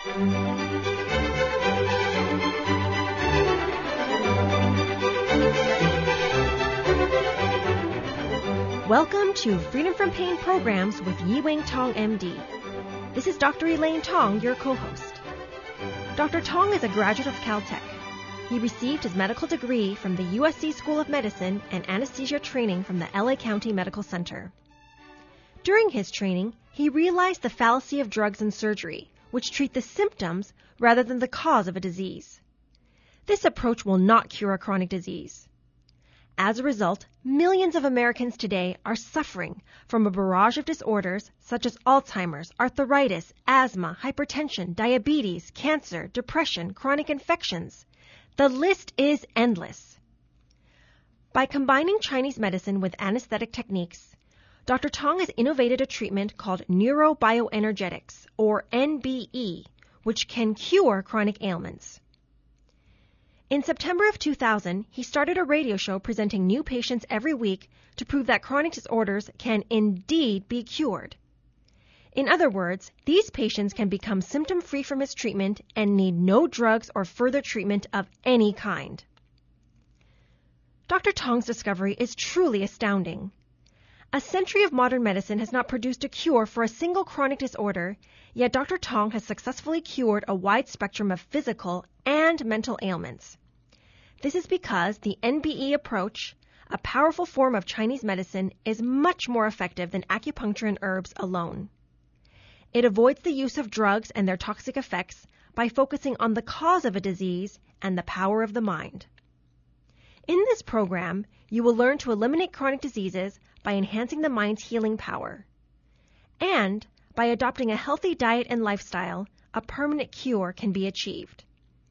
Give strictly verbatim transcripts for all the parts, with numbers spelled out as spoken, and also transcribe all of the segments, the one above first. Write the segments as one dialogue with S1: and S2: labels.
S1: Welcome to Freedom from Pain Programs with Yi-Wing Tong, M D. This is Doctor Elaine Tong, your co-host. Doctor Tong is a graduate of Caltech. He received his medical degree from the U S C School of Medicine and anesthesia training from the L A County Medical Center. During his training, he realized the fallacy of drugs and surgery, which treat the symptoms rather than the cause of a disease. This approach will not cure a chronic disease. As a result, millions of Americans today are suffering from a barrage of disorders such as Alzheimer's, arthritis, asthma, hypertension, diabetes, cancer, depression, chronic infections. The list is endless. By combining Chinese medicine with anesthetic techniques, Doctor Tong has innovated a treatment called neurobioenergetics, or N B E, which can cure chronic ailments. In September of two thousand, he started a radio show presenting new patients every week to prove that chronic disorders can indeed be cured. In other words, these patients can become symptom-free from his treatment and need no drugs or further treatment of any kind. Doctor Tong's discovery is truly astounding. A century of modern medicine has not produced a cure for a single chronic disorder, yet Doctor Tong has successfully cured a wide spectrum of physical and mental ailments. This is because the N B E approach, a powerful form of Chinese medicine, is much more effective than acupuncture and herbs alone. It avoids the use of drugs and their toxic effects by focusing on the cause of a disease and the power of the mind. In this program, you will learn to eliminate chronic diseases by enhancing the mind's healing power. And by adopting a healthy diet and lifestyle, a permanent cure can be achieved.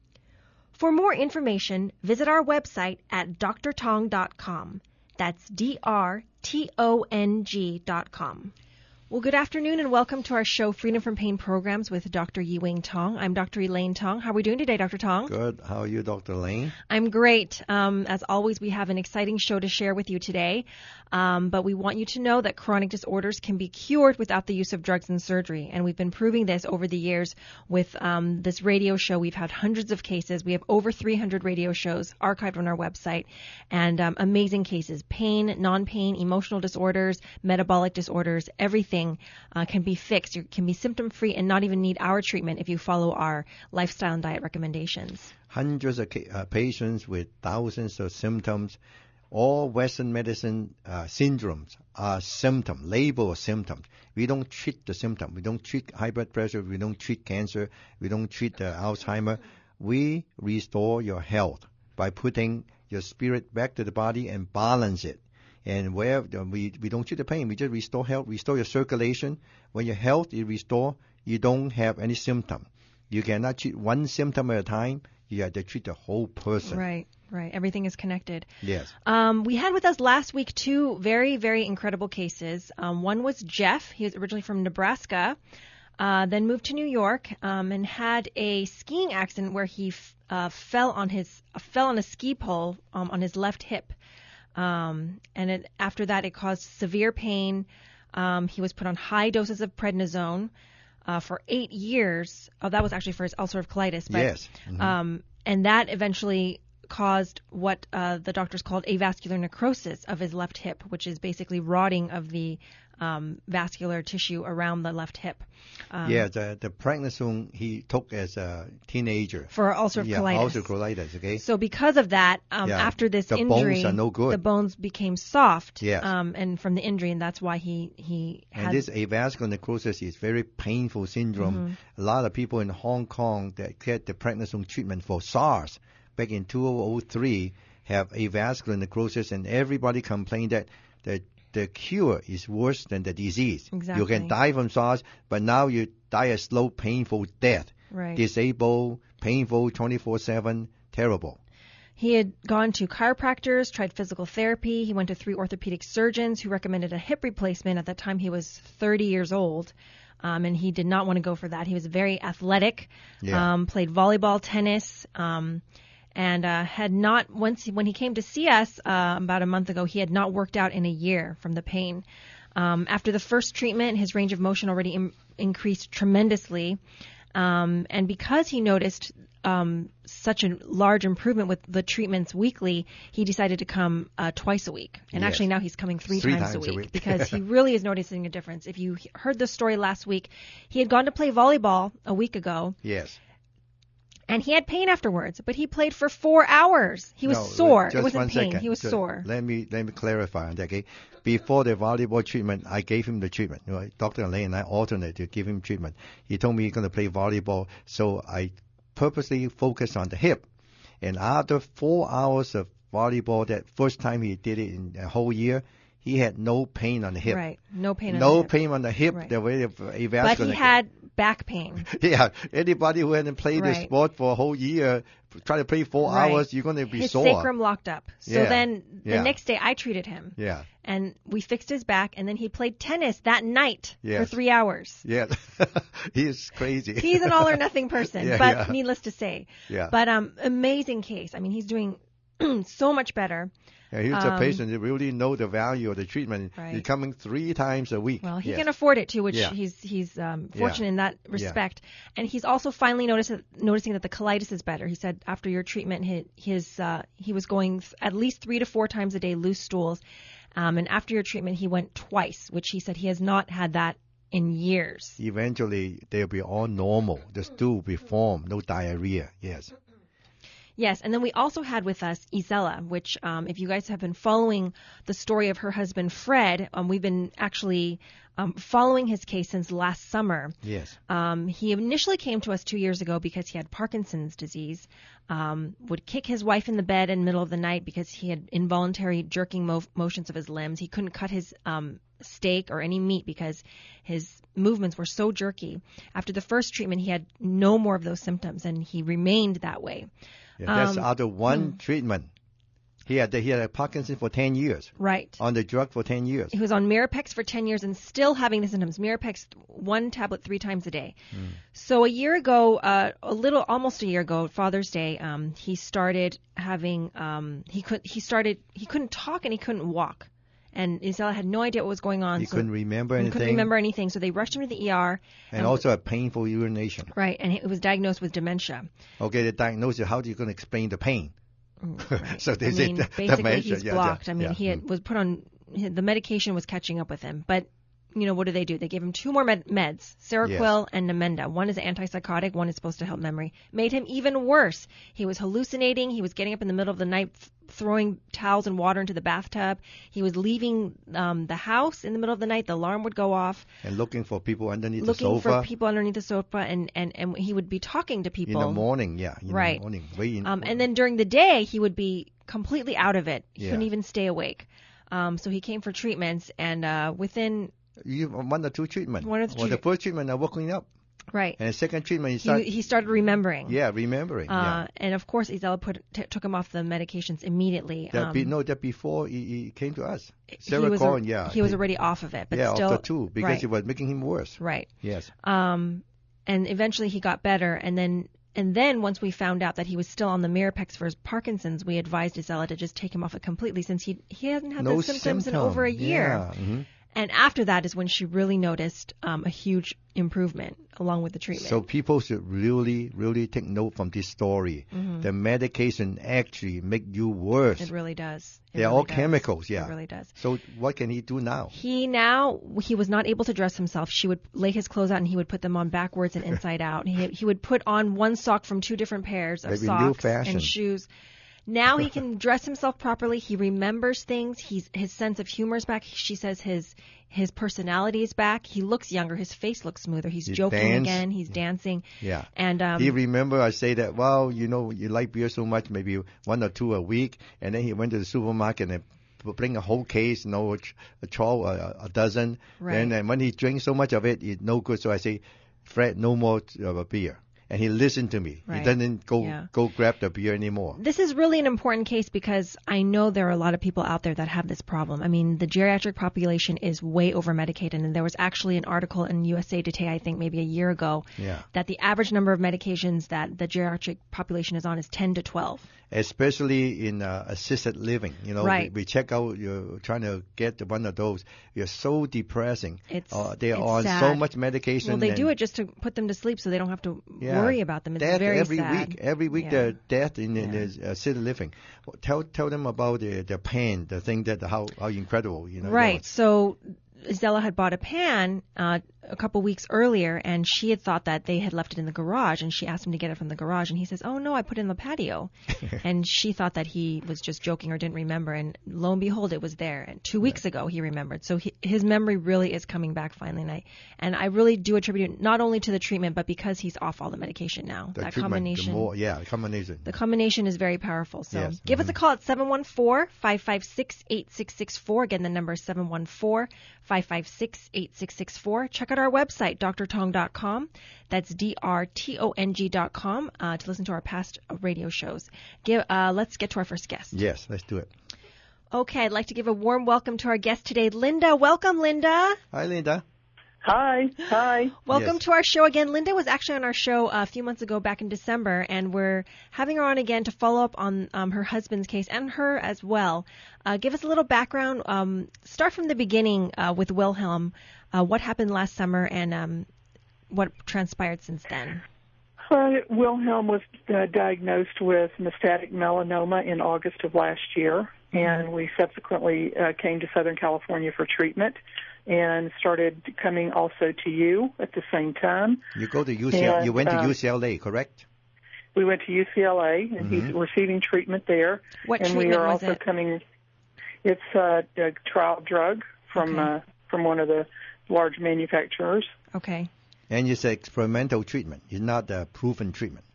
S1: For more information, visit our website at d r tong dot com. That's D R T O N G dot com. Well, good afternoon and welcome to our show, Freedom from Pain Programs with Doctor Yi-Wing Tong. I'm Doctor Elaine Tong. How are we doing today, Doctor Tong?
S2: Good. How are you, Doctor Elaine?
S1: I'm great. Um, as always, we have an exciting show to share with you today. Um, but we want you to know that chronic disorders can be cured without the use of drugs and surgery. And we've been proving this over the years with um, this radio show. We've had hundreds of cases. We have over three hundred radio shows archived on our website. And um, amazing cases. Pain, non-pain, emotional disorders, metabolic disorders, everything uh, can be fixed. You can be symptom-free and not even need our treatment if you follow our lifestyle and diet recommendations.
S2: Hundreds of ca- uh, patients with thousands of symptoms. All Western medicine uh, syndromes are symptoms, labeled symptoms. We don't treat the symptom. We don't treat high blood pressure. We don't treat cancer. We don't treat uh, Alzheimer. We restore your health by putting your spirit back to the body and balance it. And where we, we don't treat the pain, we just restore health, restore your circulation. When your health is restored, you don't have any symptom. You cannot treat one symptom at a time. You have to treat the whole person.
S1: Right, right. Everything is connected.
S2: Yes.
S1: Um, we had with us last week two very, very incredible cases. Um, one was Jeff. He was originally from Nebraska, uh, then moved to New York um, and had a skiing accident where he f- uh, fell on his uh, fell on a ski pole um, on his left hip. Um, and it, after that, it caused severe pain. Um, he was put on high doses of prednisone uh, for eight years. Oh, that was actually for his ulcerative colitis. But,
S2: yes. Mm-hmm.
S1: Um, and that eventually caused what uh, the doctors called avascular necrosis of his left hip, which is basically rotting of the um, vascular tissue around the left hip. Um,
S2: yeah, the, the prednisone he took as a teenager.
S1: For ulcerative
S2: yeah,
S1: colitis.
S2: ulcerative colitis, okay?
S1: So because of that, um,
S2: yeah.
S1: after this
S2: the
S1: injury,
S2: bones are no good.
S1: the bones became soft
S2: yes.
S1: um, and from the injury, and that's why he, he
S2: had...
S1: And
S2: this avascular necrosis is very painful syndrome. Mm-hmm. A lot of people in Hong Kong that get the prednisone treatment for SARS back in two thousand three have avascular necrosis, and everybody complained that the the cure is worse than the disease.
S1: Exactly.
S2: You can die from SARS, but now you die a slow, painful death.
S1: Right.
S2: Disabled, painful, twenty-four seven, terrible.
S1: He had gone to chiropractors, tried physical therapy. He went to three orthopedic surgeons who recommended a hip replacement. At that time, he was thirty years old, um, and he did not want to go for that. He was very athletic,
S2: yeah.
S1: um, played volleyball, tennis, um, and uh, had not, once he, when he came to see us uh, about a month ago, he had not worked out in a year from the pain. Um, after the first treatment, his range of motion already im- increased tremendously. Um, and because he noticed um, such a large improvement with the treatments weekly, he decided to come uh, twice a week. And
S2: Yes.
S1: actually now he's coming three,
S2: Three
S1: times,
S2: times
S1: a
S2: a
S1: week,
S2: week.
S1: because he really is noticing a difference. If you heard the story last week, he had gone to play volleyball a week ago.
S2: Yes.
S1: And he had pain afterwards, but he played for four hours. He was
S2: No,
S1: sore.
S2: just
S1: It wasn't
S2: one
S1: pain.
S2: second.
S1: He was
S2: Just
S1: sore.
S2: Let me let me clarify on that. Okay, before the volleyball treatment, I gave him the treatment. You know, Doctor Lane and I alternate to give him treatment. He told me he's going to play volleyball, so I purposely focused on the hip. And after four hours of volleyball, that first time he did it in a whole year, he had no pain on the hip.
S1: Right. No pain on
S2: No
S1: the hip.
S2: pain on the hip.
S1: Right.
S2: The way of
S1: But
S2: avascular.
S1: he had back pain.
S2: Yeah, anybody who hadn't played the
S1: Right.
S2: sport for a whole year, try to play four
S1: Right.
S2: hours, you're going to be
S1: His
S2: sore.
S1: sacrum locked up. So
S2: Yeah.
S1: then the
S2: Yeah.
S1: next day I treated him.
S2: Yeah,
S1: And we fixed his back, and then he played tennis that night for
S2: Yes.
S1: three hours.
S2: yeah. He's crazy.
S1: He's an all or nothing person,
S2: Yeah,
S1: but
S2: yeah.
S1: needless to say.
S2: Yeah.
S1: But um, amazing case. I mean, he's doing so much better.
S2: Yeah, he's a
S1: um,
S2: patient that really know the value of the treatment.
S1: Right.
S2: He's coming three times a week.
S1: Well, he
S2: Yes.
S1: can afford it too, which
S2: Yeah.
S1: he's he's um,
S2: Yeah.
S1: fortunate in that respect. And he's also finally noticed noticing that the colitis is better. He said after your treatment, his, his uh, he was going th- at least three to four times a day, loose stools. Um, and after your treatment, he went twice, which he said he has not had that in years.
S2: Eventually, they'll be all normal. The stool will be formed, no diarrhea. Yes.
S1: Yes, and then we also had with us Isela, which um, if you guys have been following the story of her husband Fred, um, we've been actually um, following his case since last summer.
S2: Yes.
S1: Um, he initially came to us two years ago because he had Parkinson's disease, um, would kick his wife in the bed in the middle of the night because he had involuntary jerking mo- motions of his limbs. He couldn't cut his um, steak or any meat because his movements were so jerky. After the first treatment, he had no more of those symptoms, and he remained that way.
S2: Yeah, that's
S1: Um,
S2: after one treatment. He had he had Parkinson for ten years.
S1: Right.
S2: On the drug for ten years.
S1: He was on Mirapex for ten years and still having the symptoms. Mirapex, one tablet three times a day.
S2: Mm.
S1: So a year ago, uh, a little, almost a year ago, Father's Day, um, he started having, um, he could, he started, he couldn't talk and he couldn't walk. And Isela had no idea what was going on.
S2: He
S1: so
S2: couldn't remember
S1: he
S2: anything.
S1: couldn't remember anything. So they rushed him to the E R.
S2: And also a painful urination.
S1: Right. And it was diagnosed with dementia.
S2: Okay, the diagnosis, how are you going to explain the pain?
S1: Right.
S2: So they
S1: I
S2: say
S1: mean,
S2: the-
S1: basically
S2: dementia,
S1: he's
S2: yeah,
S1: blocked.
S2: yeah,
S1: I mean,
S2: yeah.
S1: he had,
S2: Mm.
S1: was put on, the medication was catching up with him. But, you know, what do they do? They gave him two more med- meds, Seroquel and Namenda. One is antipsychotic, one is supposed to help memory. Made him even worse. He was hallucinating. He was getting up in the middle of the night, th- throwing towels and water into the bathtub. He was leaving um, the house in the middle of the night. The alarm would go off.
S2: And looking for people underneath
S1: Looking
S2: the sofa.
S1: for people underneath the sofa, and, and, and he would be talking to
S2: in
S1: people.
S2: the morning, yeah. In
S1: Right.
S2: the morning. Way in,
S1: Um, and then during the day, he would be completely out of it. He
S2: Yeah.
S1: couldn't even stay awake. Um, so he came for treatments, and uh, within
S2: you, one or two treatments.
S1: One or two
S2: Well, the
S1: treat-
S2: first treatment are working up.
S1: right,
S2: And the second treatment, you
S1: he
S2: start,
S1: he started remembering.
S2: yeah, remembering.
S1: Uh, and of course, Isela put t- took him off the medications immediately.
S2: yeah. That be,
S1: Um,
S2: no, that before he, he came to us.
S1: he was
S2: Seroquel,
S1: a-
S2: yeah.
S1: he was already off of it, but
S2: yeah,
S1: still
S2: of the two, because
S1: right,
S2: it was making him worse.
S1: right.
S2: Yes.
S1: Um, and eventually he got better, and then. And then once we found out that he was still on the Mirapex for his Parkinson's, we advised Isela to just take him off it completely since he he hasn't had
S2: No
S1: the symptoms in over a year.
S2: Yeah. mhm.
S1: And after that is when she really noticed um, a huge improvement along with the treatment.
S2: So people should really, really take note from this story. The medication actually make you worse.
S1: it really does. It
S2: They're
S1: really
S2: all
S1: does.
S2: chemicals, yeah.
S1: It really does.
S2: So what can he do now?
S1: He now, he was not able to dress himself. She would lay his clothes out and he would put them on backwards and inside out. He, he would put on one sock from two different pairs of
S2: Maybe new
S1: socks
S2: fashion.
S1: and shoes. Now he can dress himself properly. He remembers things. He's, his sense of humor is back. She says his his personality is back. He looks younger. His face looks smoother. He's
S2: He
S1: joking
S2: dance.
S1: again. He's dancing.
S2: Yeah.
S1: And um,
S2: He remember I say that, well, you know, you like beer so much, maybe one or two a week. And then he went to the supermarket and bring a whole case, you know, a twelve, a, a dozen.
S1: Right.
S2: And then when he drinks so much of it, it's no good. So I say, Fred, no more of a beer. And he listened to me.
S1: Right.
S2: He doesn't go
S1: Yeah.
S2: go grab the beer anymore.
S1: This is really an important case because I know there are a lot of people out there that have this problem. I mean, the geriatric population is way over medicated, and there was actually an article in U S A Today, I think maybe a year ago,
S2: Yeah.
S1: that the average number of medications that the geriatric population is on is ten to twelve.
S2: especially in uh, assisted living. You know,
S1: Right.
S2: we, we check out, you're trying to get one of those. You're so depressing.
S1: It's,
S2: uh, they're
S1: it's
S2: on
S1: sad.
S2: so much medication.
S1: Well, they
S2: and
S1: do it just to put them to sleep so they don't have to
S2: Yeah.
S1: worry about them. It's
S2: death
S1: very
S2: every
S1: sad.
S2: week. Every week,
S1: Yeah.
S2: the death in, in
S1: Yeah.
S2: the assisted living. Tell tell them about the the pan, the thing that how how incredible, you know.
S1: Right.
S2: that
S1: So Zella had bought a pan uh, a couple weeks earlier, and she had thought that they had left it in the garage, and she asked him to get it from the garage, and he says, "Oh no, I put it in the patio." And she thought that he was just joking or didn't remember, and lo and behold, it was there. And two weeks ago, he remembered. So he, his memory really is coming back finally, and I and I really do attribute it not only to the treatment, but because he's off all the medication now.
S2: The
S1: that
S2: treatment,
S1: combination.
S2: the more, yeah, the combination.
S1: The combination is very powerful. So
S2: Yes.
S1: give
S2: Mhm.
S1: us a call at seven one four, five five six, eight six six four. Again, the number is seven one four, five five six, eight six six four. Check out our website, d r tong dot com. That's D R T O N G dot com uh, to listen to our past radio shows. Give, uh, let's get to our first guest.
S2: Yes, let's do it.
S1: Okay, I'd like to give a warm welcome to our guest today, Linda. Welcome, Linda.
S2: Hi, Linda.
S3: Hi, hi.
S1: Welcome
S2: Yes.
S1: to our show again. Linda was actually on our show a few months ago back in December, and we're having her on again to follow up on um, her husband's case and her as well. Uh, give us a little background. Um, start from the beginning uh, with Wilhelm. Uh, what happened last summer and um, what transpired since then?
S3: Uh, Wilhelm was uh, diagnosed with metastatic melanoma in August of last year, and we subsequently uh, came to Southern California for treatment and started coming also to you at the same time.
S2: You go to U C L A.
S3: And,
S2: You went to
S3: um,
S2: U C L A, correct?
S3: We went to U C L A, and
S2: Mhm.
S3: he's receiving treatment there.
S1: What
S3: and we
S1: treatment
S3: are
S1: was
S3: also
S1: it?
S3: coming. It's uh, a trial drug from
S1: Okay.
S3: uh, from one of the large manufacturers.
S1: Okay.
S2: And it's experimental treatment. It's not a proven treatment.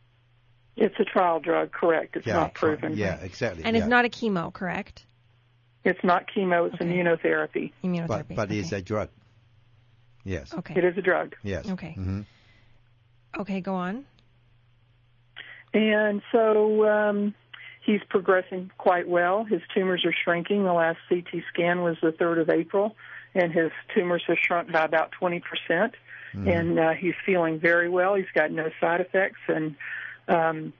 S3: It's a trial drug, correct? It's
S2: Yeah,
S3: not proven.
S2: Yeah, exactly.
S1: And
S2: yeah.
S1: it's not a chemo, correct?
S3: It's not chemo. It's
S1: Okay.
S3: immunotherapy.
S1: Immunotherapy.
S2: But but
S1: okay.
S2: it's a drug. Yes.
S1: Okay.
S3: It is a drug.
S2: Yes.
S1: Okay.
S2: hmm
S1: Okay, go on.
S3: And so um, he's progressing quite well. His tumors are shrinking. The last C T scan was the third of April, and his tumors have shrunk by about twenty percent.
S2: Mhm.
S3: And uh, he's feeling very well. He's got no side effects, and um,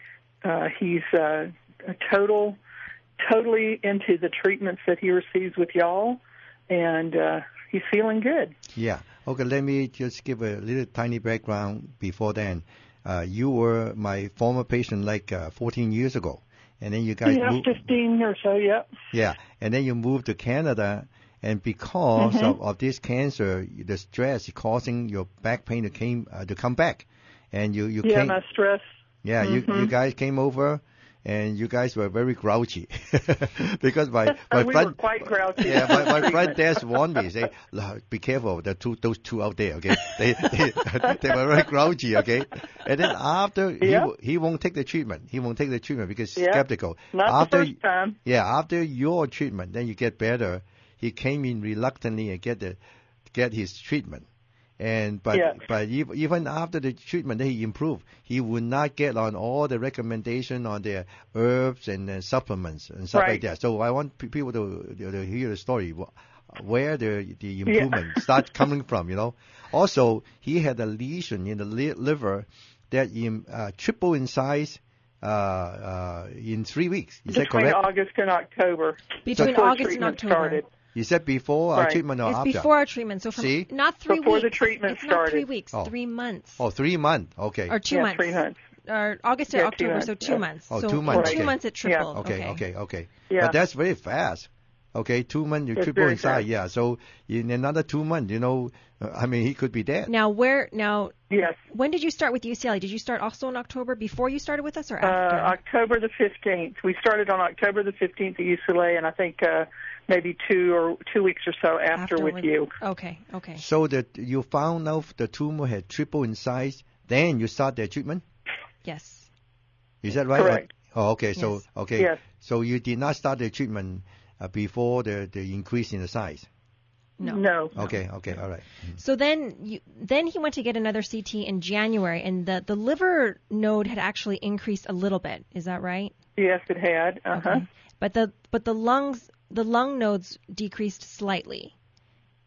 S3: uh, he's uh, a total, totally into the treatments that he receives with y'all, and uh, he's feeling good.
S2: Yeah. Okay, let me just give a little tiny background before then. Uh, you were my former patient like uh, fourteen years ago. And then you guys
S3: Yeah,
S2: moved,
S3: fifteen or so, yep.
S2: yeah, and then you moved to Canada, and because
S3: Mhm.
S2: of, of this cancer, the stress is causing your back pain to came uh, to come back, and you you
S3: Yeah,
S2: came,
S3: my stress.
S2: yeah, you
S3: Mhm.
S2: you guys came over, and you guys were very grouchy because my my
S3: we
S2: front
S3: were quite grouchy.
S2: yeah, my, my front desk warned me, say, "Look, be careful, the two, those two out there, okay? They, they, they were very grouchy, okay? And then after, he,
S3: Yeah.
S2: w- he won't take the treatment. He won't take the treatment because he's
S3: Yeah.
S2: skeptical.
S3: Not
S2: after,
S3: the first time.
S2: Yeah, after your treatment, then you get better. He came in reluctantly and get the, get his treatment. And but
S3: Yeah.
S2: but ev- even after the treatment, he improved. He would not get on all the recommendation on the herbs and uh, supplements and stuff like
S3: Right.
S2: that. So I want pe- people to, to hear the story wh- where the the improvement starts coming from. You know. Also, he had a lesion in the li- liver that in, uh, triple in size uh, uh, in three weeks. Is that
S3: Between
S2: correct?
S3: August and October.
S1: Between
S3: before
S1: August and
S3: treatment
S1: October.
S3: started.
S2: You said before our
S3: Right.
S2: treatment or
S1: It's
S2: after?
S1: before our treatment, so from
S2: See?
S1: not three
S3: Before
S1: weeks.
S3: the treatment
S1: it's not three
S3: started.
S1: weeks,
S2: Oh.
S1: three months.
S2: Oh, three months. Okay.
S1: Or two
S3: Yeah,
S1: months.
S3: three months.
S1: Or August to
S3: Yeah, two
S1: October,
S3: months,
S1: so two
S3: yeah.
S1: months.
S2: Oh,
S1: so
S2: two
S1: in
S2: months,
S1: two
S2: okay.
S1: months it
S3: Yeah.
S1: tripled.
S2: Okay, okay, okay.
S3: Yeah.
S2: But that's very fast. Okay, two months, you
S3: It's
S2: triple
S3: very
S2: in size.
S3: fast.
S2: Yeah, so in another two months, you know, uh, I mean, he could be dead.
S1: Now where now
S3: Yes.
S1: when did you start with U C L A? Did you start also in October before you started with us or
S3: Uh,
S1: after?
S3: October the fifteenth. We started on October the fifteenth at U C L A, and I think uh, maybe two or two weeks or so after, with you.
S1: Okay, okay.
S2: So that you found out the tumor had triple in size, then you start the treatment?
S1: Yes.
S2: Is that right?
S3: Correct.
S2: Oh, okay. So,
S1: Yes.
S2: okay.
S3: Yes.
S2: So you did not start the treatment uh, before the, the increase in the size?
S1: No.
S3: No.
S2: Okay, okay, all right. Mhm.
S1: So then you, then he went to get another C T in January, and the, the liver node had actually increased a little bit. Is that right?
S3: Yes, it had. Uh huh.
S1: Okay. But the but the lungs the lung nodes decreased slightly.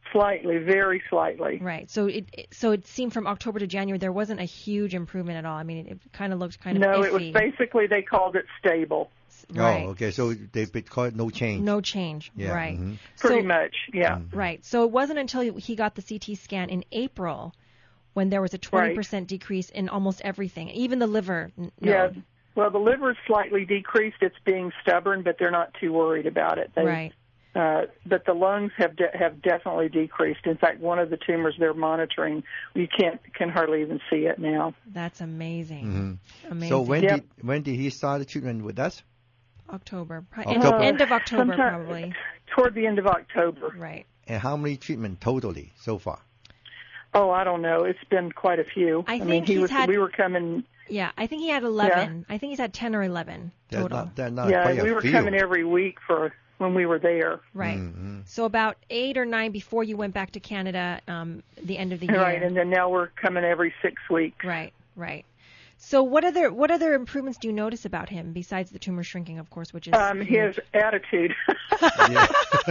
S3: Slightly, very slightly.
S1: Right. So it it- so it seemed from October to January there wasn't a huge improvement at all. I mean, it, it kind of looked kind of
S3: No,
S1: iffy.
S3: it was basically, they called it stable.
S1: Right.
S2: Oh, okay. So they call it no change.
S1: No change.
S2: Yeah,
S1: Right.
S2: mhm.
S3: Pretty
S1: so,
S3: much, yeah.
S1: Right. So it wasn't until he got the C T scan in April when there was a twenty percent decrease in almost everything, even the liver. n-
S3: Yeah.
S1: node.
S3: Well, the liver's slightly decreased. It's being stubborn, but they're not too worried about it. They,
S1: Right.
S3: Uh, but the lungs have de- have definitely decreased. In fact, one of the tumors they're monitoring, you can't can hardly even see it now.
S1: That's amazing.
S2: Mhm.
S1: Amazing.
S2: So when
S3: Yep.
S2: did when did he start the treatment with us?
S1: October. Pro-
S2: October.
S1: End, end of October,
S3: Sometime-
S1: probably.
S3: Toward the end of October.
S1: Right.
S2: And how many treatment totally so far?
S3: Oh, I don't know. It's been quite a few.
S1: I
S3: mean,
S1: think
S3: he
S1: he's
S3: was.
S1: had-
S3: We were coming.
S1: Yeah, I think he had eleven. I think he's had ten or eleven
S2: They're
S1: total.
S2: not, they're not
S3: Yeah,
S2: quite
S3: we
S2: a
S3: were
S2: few.
S3: coming every week for when we were there.
S1: Right.
S2: Mhm.
S1: So about eight or nine before you went back to Canada, um, the end of the year.
S3: Right, and then now we're coming every six weeks.
S1: Right, right. So what other what other improvements do you notice about him besides the tumor shrinking, of course, which is
S3: Um,
S1: huge?
S3: his attitude.
S2: Yeah.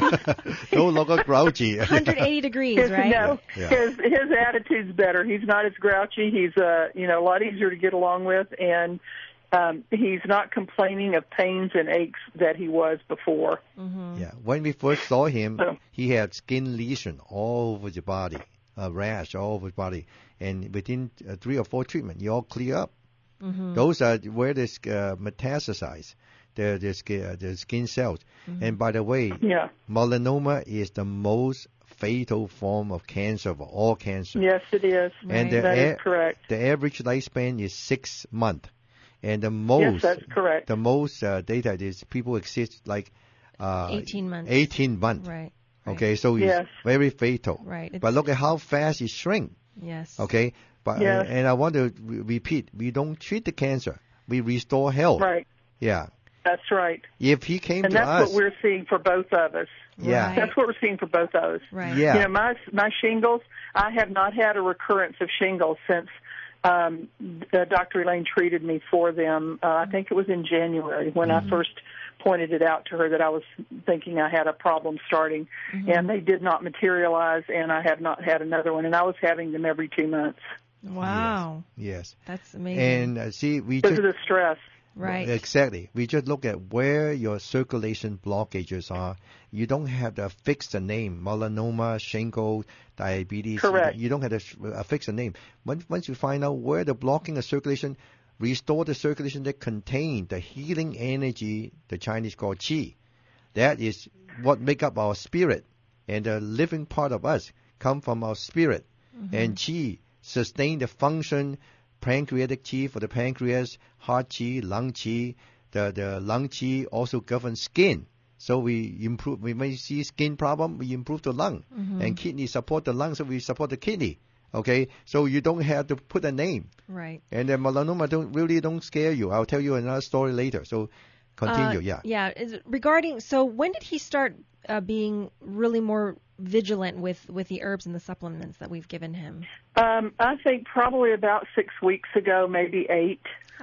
S2: No longer grouchy.
S1: one hundred eighty degrees,
S3: His,
S1: right?
S3: No,
S2: Yeah.
S3: his his attitude's better. He's not as grouchy. He's uh you know a lot easier to get along with, and um, he's not complaining of pains and aches that he was before.
S1: Mm-hmm.
S2: Yeah. When we first saw him,
S3: Oh.
S2: he had skin lesion all over the body, a rash all over the body, and within uh, three or four treatment, you all clear up.
S1: Mm-hmm.
S2: Those are where the uh, metastasize, the the skin, uh, the skin cells.
S1: Mm-hmm.
S2: And by the way,
S3: Yeah.
S2: melanoma is the most fatal form of cancer of all cancer.
S3: Yes, it is.
S2: And the,
S3: That is
S2: a-
S3: correct.
S2: the average lifespan is six months, and the
S3: Yes,
S2: most
S3: that's correct.
S2: the most uh, data is people exist like uh,
S1: eighteen months.
S2: eighteen months.
S1: Right.
S2: Okay, so it's
S3: Yes.
S2: very fatal.
S1: Right. It's,
S2: But look at how fast it shrink.
S1: yes.
S2: Okay, but
S3: Yes.
S2: and I want to re- repeat: we don't treat the cancer, we restore health.
S3: Right.
S2: Yeah.
S3: That's right.
S2: If he came
S3: And
S2: to
S3: that's
S2: us,
S3: what we're seeing for both of us.
S2: yeah,
S1: Right.
S3: That's what we're seeing for both of us.
S1: Right.
S2: yeah,
S3: You know, my my shingles, I have not had a recurrence of shingles since um, uh, Doctor Elaine treated me for them. Uh, I think it was in January when
S2: Mm-hmm.
S3: I first pointed it out to her that I was thinking I had a problem starting,
S1: Mm-hmm.
S3: and they did not materialize, and I have not had another one, and I was having them every two months
S1: Wow.
S2: yes.
S1: That's amazing.
S2: And uh, see, we
S3: because
S2: just
S3: of the stress.
S1: right.
S2: exactly. We just look at where your circulation blockages are. You don't have to fix the name: melanoma, shingle, diabetes.
S3: Correct.
S2: You don't have to sh- uh, fix the name. Once once you find out where the blocking of circulation, restore the circulation that contain the healing energy the Chinese call qi. That is what make up our spirit, and the living part of us come from our spirit. And qi sustain the function, pancreatic qi for the pancreas, heart qi, lung qi. The the lung qi also governs skin. So we improve. We may see skin problem, we improve the lung, and kidney support the lung, so we support the kidney. Okay, so you don't have to put a name.
S1: Right.
S2: And the melanoma don't really don't scare you. I'll tell you another story later. So continue.
S1: Uh,
S2: yeah.
S1: Yeah. Is, regarding, so when did he start uh, being really more vigilant with, with the herbs and the supplements that we've given him?
S3: Um, I think probably about six weeks ago, maybe eight.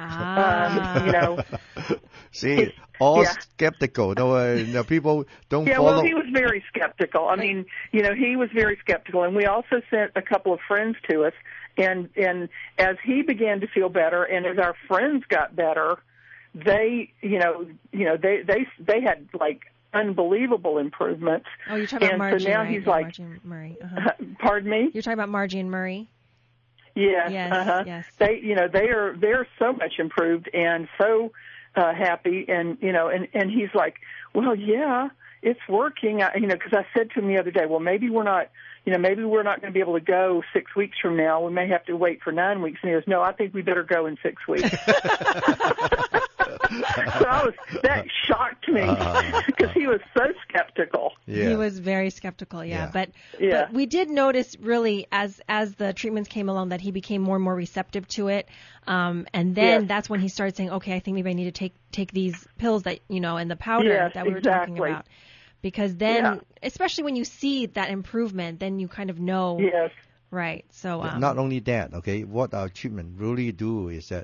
S1: Ah.
S3: Um, you know,
S2: See, all
S3: yeah.
S2: skeptical. No, uh, no, people don't
S3: Yeah,
S2: follow.
S3: well, he was very skeptical. I mean, you know, he was very skeptical, and we also sent a couple of friends to us. And and as he began to feel better, and as our friends got better, they, you know, you know, they they they had like unbelievable improvements.
S1: Oh, you're talking about
S3: and
S1: Margie,
S3: so now
S1: right?
S3: he's
S1: Yeah,
S3: like,
S1: Margie Murray. Uh-huh.
S3: pardon me.
S1: You're talking about Margie and Murray?
S3: Yes,
S1: Yes,
S3: uh-huh.
S1: yes.
S3: They, you know, they are they're so much improved and so uh, happy, and you know, and and he's like, well, yeah, it's working. I, you know, because I said to him the other day, well, maybe we're not, you know, maybe we're not going to be able to go six weeks from now. We may have to wait for nine weeks. And he goes, no, I think we better go in six weeks. So I was, that shocked me because he was so skeptical.
S2: Yeah.
S1: He was very skeptical, yeah.
S2: Yeah.
S1: But
S3: Yeah.
S1: but we did notice really as as the treatments came along that he became more and more receptive to it. Um, and then
S3: Yes.
S1: that's when he started saying, okay, I think maybe I need to take take these pills that you know and the powder
S3: Yes,
S1: that we were talking
S3: exactly.
S1: about. Because then,
S3: Yeah.
S1: especially when you see that improvement, then you kind of know,
S3: Yes.
S1: right? So um,
S2: Not only that, okay, what our treatment really do is that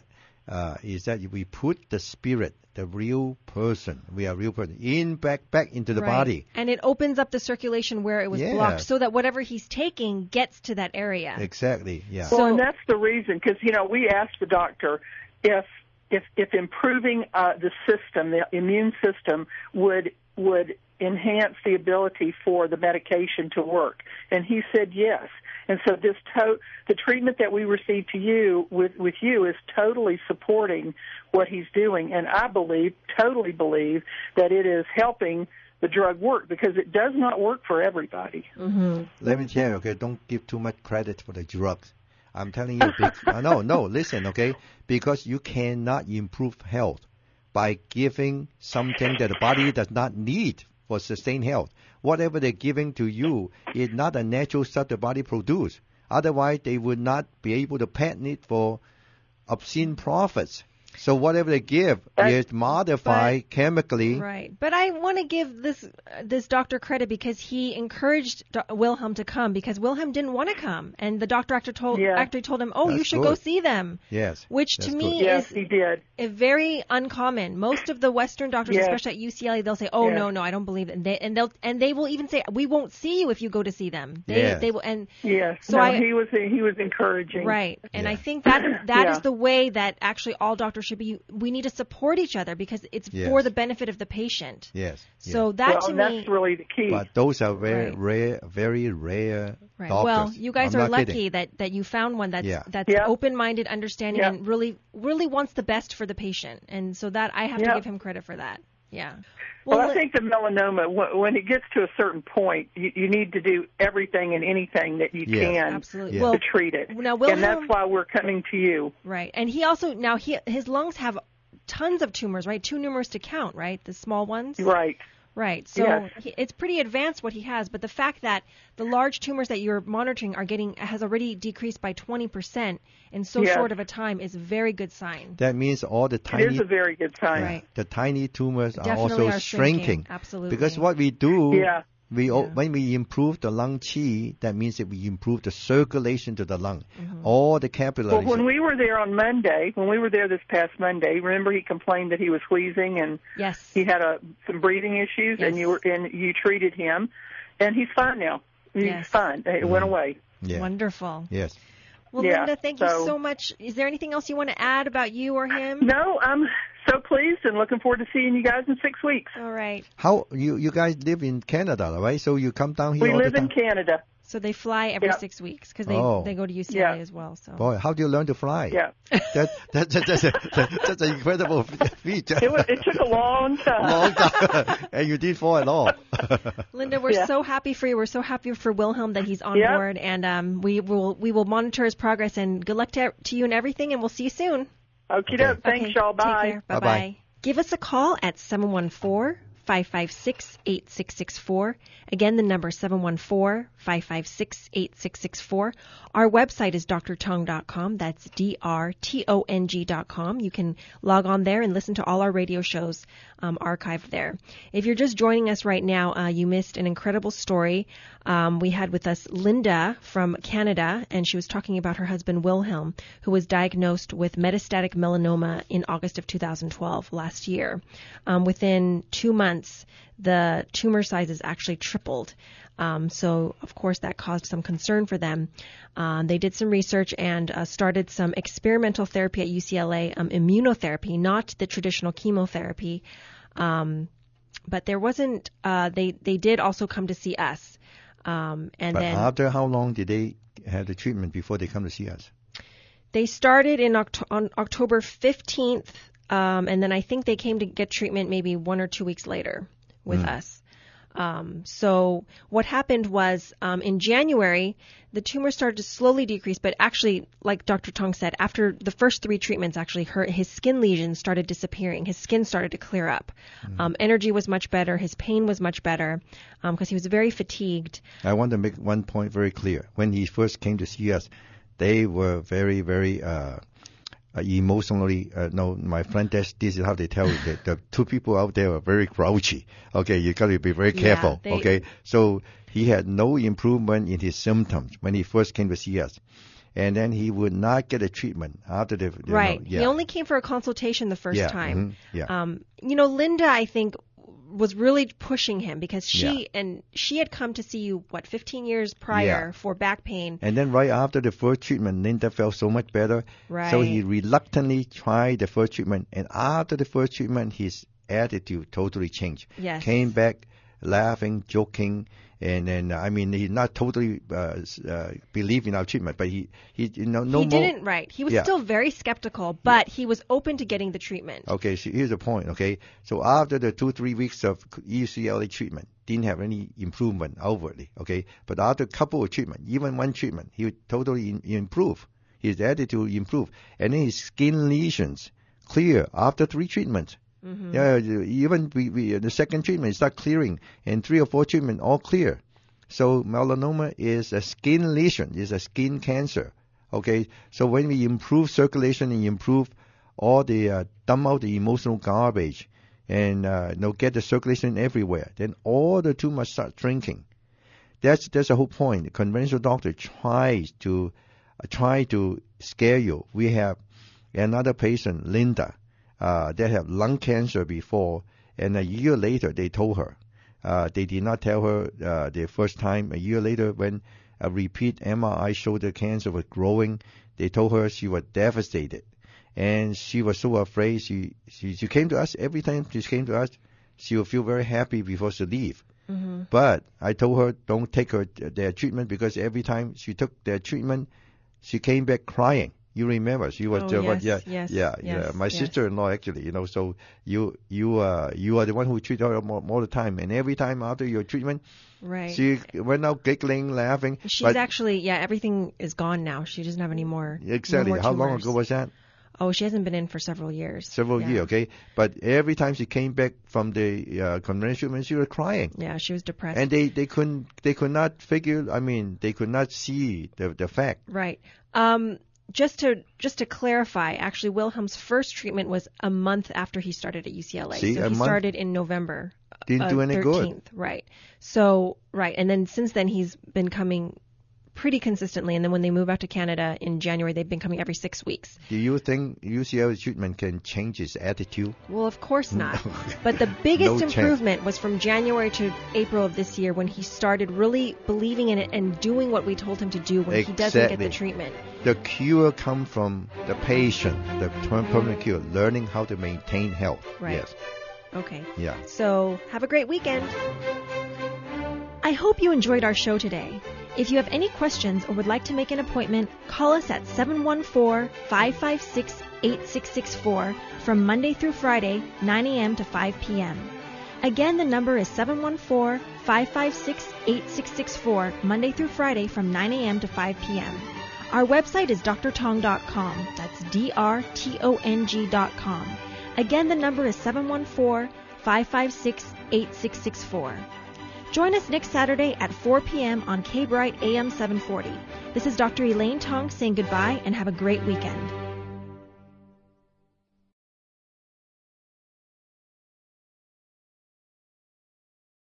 S2: uh, is that we put the spirit, the real person, we are real person, in back back into the
S1: right.
S2: body.
S1: And it opens up the circulation where it was
S2: Yeah.
S1: blocked so that whatever he's taking gets to that area.
S2: Exactly, yeah.
S3: Well,
S1: So-
S3: and that's the reason, because, you know, we asked the doctor if if, if improving uh, the system, the immune system, would would enhance the ability for the medication to work. And he said yes. And so this to- the treatment that we received to you with, with you is totally supporting what he's doing. And I believe, totally believe, that it is helping the drug work, because it does not work for everybody.
S1: Mm-hmm.
S2: Let me tell you, okay, don't give too much credit for the drugs. I'm telling you, big, uh, no, no, listen, okay, because you cannot improve health by giving something that the body does not need for sustained health. Whatever they're giving to you is not a natural stuff the body produces. Otherwise, they would not be able to patent it for obscene profits. So whatever they give is modified
S1: but,
S2: chemically.
S1: Right. But I want to give this uh, this doctor credit because he encouraged Do- Wilhelm to come, because Wilhelm didn't want to come. And the doctor actually told,
S3: Yeah.
S1: actually told him, oh,
S2: That's
S1: you should
S2: good.
S1: go see them.
S2: Yes.
S1: Which
S2: that's
S1: to
S2: good.
S1: me
S3: Yes,
S1: is
S3: he did.
S1: a very uncommon. Most of the Western doctors,
S3: Yes.
S1: especially at U C L A, they'll say, "Oh
S3: Yes.
S1: no, no, I don't believe it," and they and they'll and they will even say, "We won't see you if you go to see them." They
S2: Yes.
S1: they will and
S3: Yes.
S1: So
S3: no,
S1: I-
S3: he was he was encouraging.
S1: right. And
S2: Yeah.
S1: I think that that
S3: Yeah.
S1: is the way that actually all doctors should be. We need to support each other because it's
S2: Yes.
S1: for the benefit of the patient.
S2: Yes.
S1: So
S2: yes.
S1: that
S3: Well,
S1: to
S3: and
S1: me,
S3: that's really the key.
S2: But those are very
S1: Right.
S2: rare, very rare
S1: right.
S2: doctors.
S1: Well, you guys
S2: I'm
S1: are
S2: not
S1: lucky
S2: kidding.
S1: that that you found one that's
S2: Yeah.
S1: that's
S3: Yeah.
S1: open-minded, understanding,
S3: Yeah.
S1: and really really wants the best for the patient. And so that I have
S3: Yeah.
S1: to give him credit for that. Yeah.
S3: Well, I
S1: let-
S3: think the melanoma, wh- when it gets to a certain point, you, you need to do everything and anything that you
S2: Yes.
S3: can
S1: absolutely.
S2: Yeah.
S1: Well,
S3: to treat it.
S1: now
S3: and
S1: Wilhelm,
S3: that's why we're coming to you.
S1: right. And he also now he his lungs have tons of tumors, right? Too numerous to count, right? The small ones.
S3: Right.
S1: Right. So
S3: Yes.
S1: he, it's pretty advanced what he has, but the fact that the large tumors that you're monitoring are getting has already decreased by twenty percent in so
S3: Yes.
S1: short of a time is a very good sign.
S2: That means all the
S3: It
S2: tiny,
S3: is a very good sign.
S1: Right.
S2: the tiny tumors are
S1: Definitely
S2: also
S1: are shrinking.
S2: shrinking.
S1: Absolutely.
S2: Because what we do,
S3: Yeah.
S2: we o
S1: Yeah.
S2: when we improve the lung qi, that means that we improve the circulation to the lung.
S1: Mm-hmm.
S2: All the
S3: Well,
S2: capillaries.
S3: when we were there on Monday, when we were there this past Monday, remember he complained that he was wheezing and
S1: Yes.
S3: he had a, some breathing issues,
S1: Yes.
S3: and you were and you treated him, and he's fine now. He's
S1: Yes.
S3: fine. It went away.
S2: yeah.
S1: Wonderful.
S2: Yes.
S1: Well,
S3: Yeah,
S1: Linda, thank you
S3: so-
S1: so much. Is there anything else you want to add about you or him?
S3: No, I'm so pleased and looking forward to seeing you guys in six weeks.
S1: All right.
S2: How you you guys live in Canada, right? So you come down here
S3: We
S2: all
S3: live
S2: the
S3: in
S2: time.
S3: Canada.
S1: So they fly every
S3: Yeah.
S1: six weeks because they,
S2: Oh.
S1: they go to U C L A
S3: Yeah.
S1: as well. So
S2: Boy, how do you learn to fly?
S3: Yeah.
S2: That, that, that, that's, a, that's an incredible feat.
S3: It, was, it took a long time.
S2: Long time. And you didn't fall at all.
S1: Linda, we're
S3: Yeah.
S1: so happy for you. We're so happy for Wilhelm that he's on
S3: Yep.
S1: board, and um, we will we will monitor his progress. And good luck to, to you and everything. And we'll see you soon.
S3: Okie
S2: Okay.
S3: doke. Thanks,
S1: Okay,
S3: y'all.
S1: Take
S3: Bye.
S1: care. Bye
S2: Bye-bye.
S1: bye. Give us a call at seven one four, five five six, eight six six four. Again, the number seven one four, five five six, eight six six four. Our website is d r tong dot com. That's D R T O N G dot com. You can log on there and listen to all our radio shows um, archived there. If you're just joining us right now, uh, you missed an incredible story. Um, we had with us Linda from Canada, and she was talking about her husband Wilhelm, who was diagnosed with metastatic melanoma in August of two thousand twelve, last year. Um, within two months, the tumor sizes actually tripled. Um, so, of course, that caused some concern for them. Um, they did some research and uh, started some experimental therapy at U C L A, um, immunotherapy, not the traditional chemotherapy. Um, but there wasn't, uh, they, they did also come to see us. Um, and
S2: But
S1: then
S2: after how long did they have the treatment before they come to see us?
S1: they started in Oct- on October fifteenth, um, and then I think they came to get treatment maybe one or two weeks later with us. Um, so what happened was um, in January, the tumor started to slowly decrease, but actually, like Doctor Tong said, after the first three treatments, actually, her, his skin lesions started disappearing. His skin started to clear up. Um, energy was much better. His pain was much better because he was very fatigued.
S2: I want to make one point very clear. When he first came to see us, they were very, very uh, uh, emotionally. Uh, no, my friend, that's, this is how they tell you that the two people out there are very grouchy. Okay, you got to be very
S1: Yeah,
S2: careful.
S1: they-
S2: Okay, so he had no improvement in his symptoms when he first came to see us. and then he would not get a treatment after the, you
S1: right.
S2: know, yeah.
S1: He only came for a consultation the first
S2: yeah.
S1: time.
S2: Mm-hmm. Yeah.
S1: Um, you know, Linda, I think, was really pushing him because she
S2: Yeah.
S1: and she had come to see you what fifteen years prior
S2: Yeah.
S1: for back pain.
S2: And then right after the first treatment, Linda felt so much better.
S1: Right.
S2: So he reluctantly tried the first treatment, and after the first treatment, his attitude totally changed.
S1: Yes.
S2: Came back laughing, joking, and then I mean he not totally uh, uh, believe in our treatment, but he he you know no
S1: he
S2: more.
S1: didn't, right. He was
S2: Yeah.
S1: still very skeptical, but he was open to getting the treatment.
S2: Okay, so here's the point. Okay, so after the two three weeks of U C L A treatment, didn't have any improvement outwardly. Okay, but after a couple of treatment, even one treatment, he would totally in, improve. His attitude improved, and then his skin lesions clear after three treatments.
S1: Mm-hmm.
S2: Yeah, even we, we the second treatment start clearing, and three or four treatment all clear. So melanoma is a skin lesion, is a skin cancer. Okay, so when we improve circulation and improve all the uh, dump out the emotional garbage, and uh, you know, get the circulation everywhere, then all the tumors start shrinking. That's that's the whole point. The conventional doctor tries to uh, try to scare you. We have another patient, Linda. Uh, that have lung cancer before, and a year later they told her. Uh, they did not tell her uh, the first time. A year later, when a repeat M R I showed the cancer was growing, they told her she was devastated, and she was so afraid. She she, she came to us every time she came to us. She would feel very happy before she leave.
S1: Mm-hmm.
S2: But I told her don't take her their treatment because every time she took their treatment, she came back crying. You remember she was
S1: oh,
S2: uh,
S1: yes,
S2: what, yeah,
S1: yes,
S2: yeah,
S1: yes,
S2: yeah. My
S1: yes.
S2: sister-in-law actually, you know. So you you uh you are the one who treat her more, more the time, and every time after your treatment,
S1: Right.
S2: she went out giggling, laughing.
S1: She's
S2: but
S1: actually, yeah, everything is gone now. She doesn't have any more.
S2: exactly.
S1: No more
S2: How long
S1: tumors.
S2: ago was that?
S1: Oh, she hasn't been in for several years.
S2: Several
S1: yeah.
S2: years, okay. But every time she came back from the uh, conventional treatment, she was crying.
S1: Yeah, she was depressed.
S2: And they, they couldn't they could not figure. I mean, they could not see the the fact.
S1: Right. Um, just to just to clarify, actually, Wilhelm's first treatment was a month after he started at U C L A.
S2: See,
S1: so
S2: a
S1: he
S2: month?
S1: started in November.
S2: Didn't
S1: uh,
S2: do any good.
S1: thirteenth, right. So, right. And then since then, he's been coming pretty consistently. And then when they move out to Canada in January, they've been coming every six weeks.
S2: Do you think U C L A treatment can change his attitude?
S1: Well, of course not. But the biggest
S2: No chance.
S1: improvement was from January to April of this year when he started really believing in it and doing what we told him to do when he doesn't get the
S2: Exactly.
S1: treatment.
S2: The cure comes from the patient, the term permanent cure, learning how to maintain health.
S1: Right.
S2: Yes.
S1: Okay.
S2: Yeah.
S1: So have a great weekend. I hope you enjoyed our show today. If you have any questions or would like to make an appointment, call us at seven one four, five five six, eight six six four from Monday through Friday, nine a.m. to five p.m. Again, the number is seven one four, five five six, eight six six four, Monday through Friday from nine a.m. to five p.m. Our website is d r tong dot com. That's D R T O N G dot com. Again, the number is seven one four, five five six, eight six six four. Join us next Saturday at four p.m. on K-Bright A M seven forty. This is Doctor Elaine Tong saying goodbye and have a great weekend.